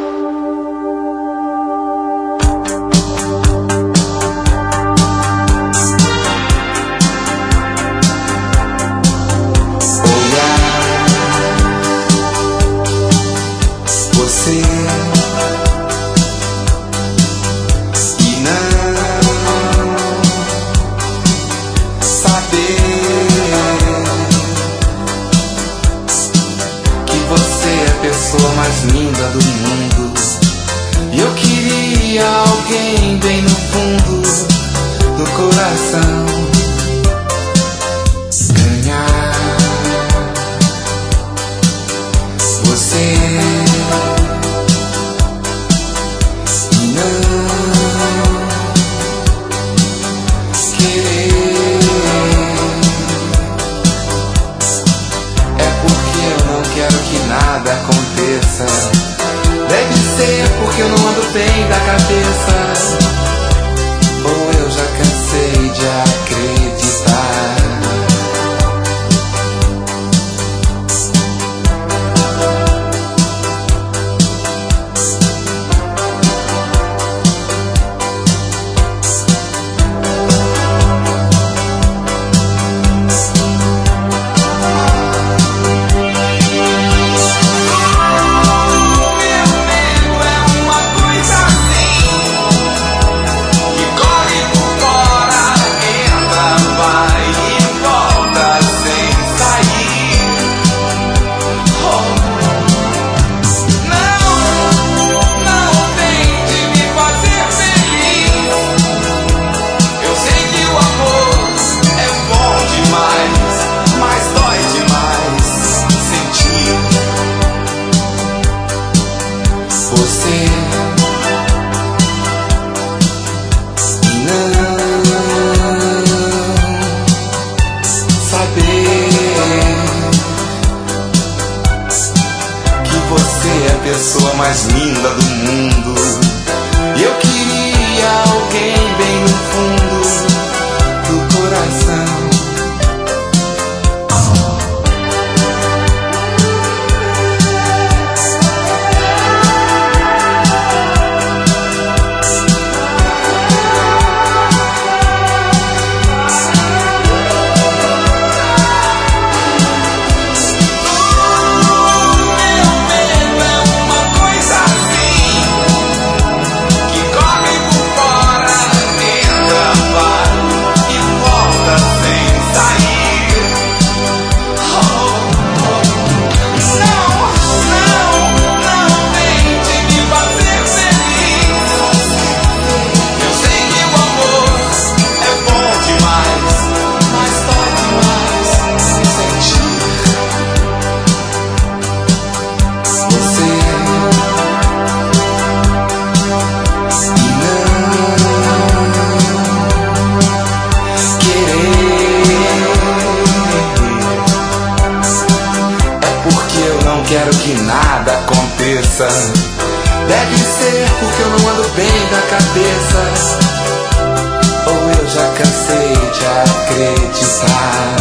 Pessoa mais linda do mundo. E eu queria alguém bem no fundo do coração ganhar você e não querer. É porque eu não quero que nada aconteça. Deve ser porque eu não ando bem da cabeça. Ou eu já cansei de acreditar. Você não saber que você é a pessoa mais linda do mundo. E eu queria alguém bem no fundo do coração. Quero que nada aconteça. Deve ser porque eu não ando bem da cabeça. Ou eu já cansei de acreditar.